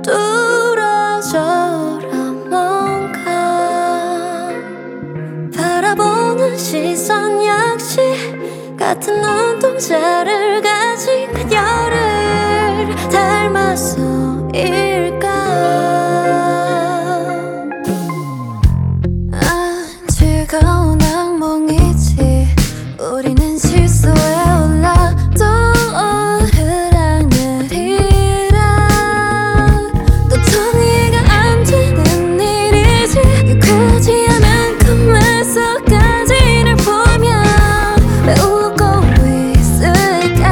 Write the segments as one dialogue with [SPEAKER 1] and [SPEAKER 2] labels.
[SPEAKER 1] 뚫어져라 뭔가 바라보는 시선 역시 같은 눈동자를 가진 그녀를 닮아서일까. 즐거운 악몽이지 우리는 실수에 올라 또 오르락내리락 또 정리가 안 되는 일이지 유쾌하지 않은 꿈을 속까지를 보며 배우고 있을까.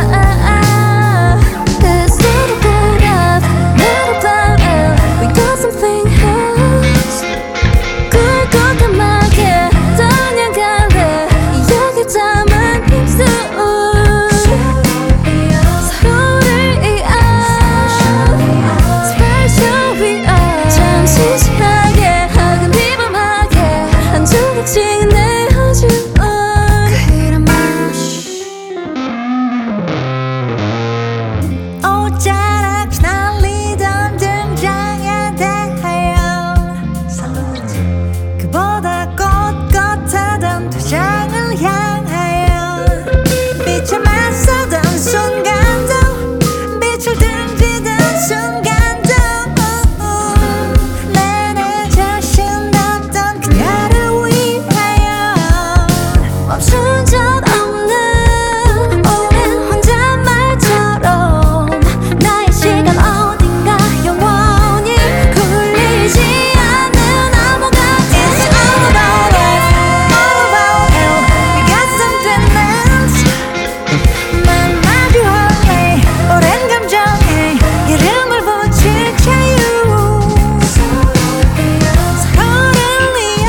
[SPEAKER 1] There's little bit of little bit of we got something else 굵고 까맣게 떠나갈래 여기 담은 힘쓰 서로를 위한 Special we are 잠시 시하게 하긴 비범하게 한 조각씩 내어준 그런 말
[SPEAKER 2] 옷자락 날리던 등장에 대하여 그보다 꼿꼿하던 퇴장을 향하여 빛에 맞서던 순간도 빛을 등지던 순간도 내 자신 없던 그녀를 위하여
[SPEAKER 1] 멈춘 적 없는 오랜 혼잣말처럼 나의 시간 어딘가 영원히 굴리지 않는 암호 같은
[SPEAKER 2] It's all about us, all about you. We got something else. 만 마주할래 오랜 감정에 이름을 붙일 자유 서로를 위한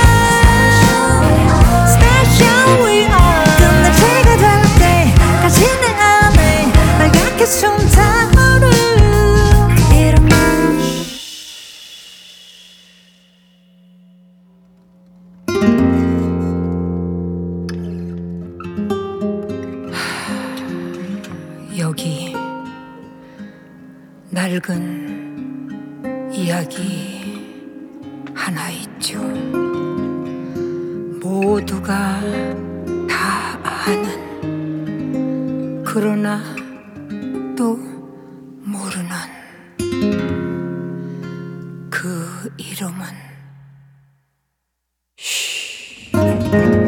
[SPEAKER 2] Special we are 끝내체가 될 때까지 내 안에 빨갛게 숨타오르 이런 말
[SPEAKER 3] 여기 낡은 이야기 하나 있죠. 모두가 다 아는 그러나 또 모르는 그 이름은